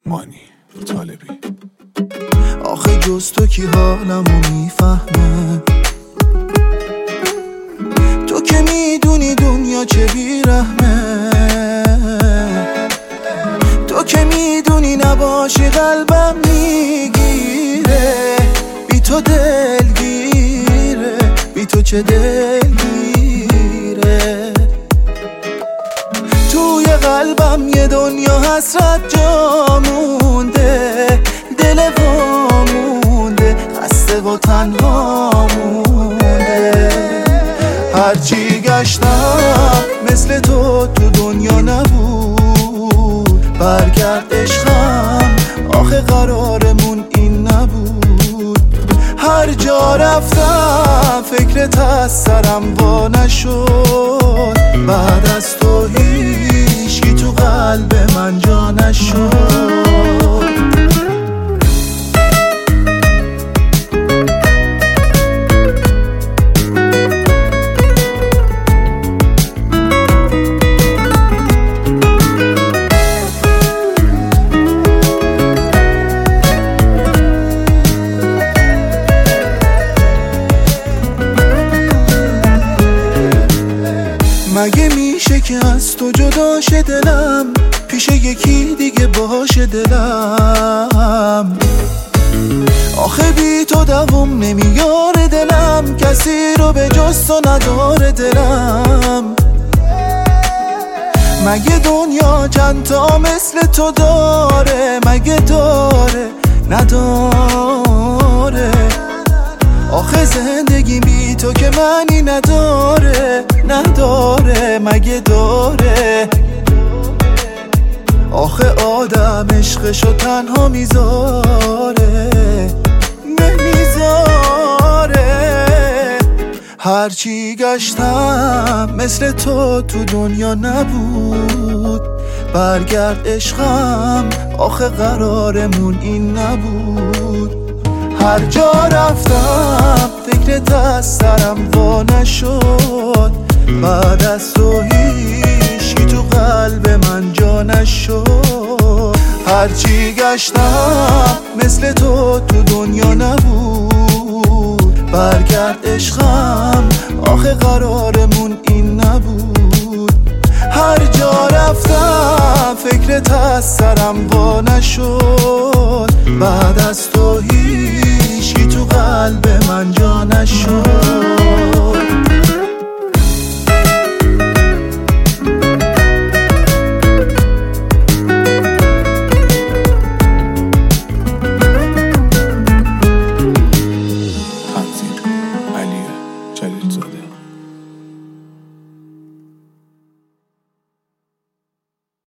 مانی طالبی. آخه جز تو کی حالمو میفهمه؟ تو که میدونی دنیا چه بیرحمه، تو که میدونی نباشی قلبم میگیره، بی تو دلگیره، بی تو چه دلگیره. توی قلبم یه دنیا حسرت جا مونده، دل وامونده، خسته و تنها مونده. هرچی گشتم مثل تو دنیا نبود، برگرد عشقم آخه قرارمون این نبود. هر جا رفتم فکرت از سرم وا نشد، بعد از تو هیچکی تو قلب من جا نشد. مگه میشه که از تو جدا شه دلم، پیش یکی دیگه باشه دلم؟ آخه بی تو دوام نمیاره دلم، کسی رو به جز تو نداره دلم. مگه دنیا چند تا مثل تو داره؟ مگه داره؟ نداره. آخه زندگی بی تو که معنی نداره، نداره. مگه داره؟ آخه آدم عشقشو تنها میذاره، نمیذاره. هرچی گشتم مثل تو دنیا نبود، برگرد عشقم آخه قرارمون این نبود. هر جا رفتم فکرت از سرم وا نشد، بعد از تو هیچکی تو قلب من جا نشد. هرچی گشتم مثل تو دنیا نبود، برگرد عشقم آخه قرارمون این نبود. هر جا رفتم فکرت از سرم وا نشد، بعد از تو هیچکی تو قلب من جا نشد.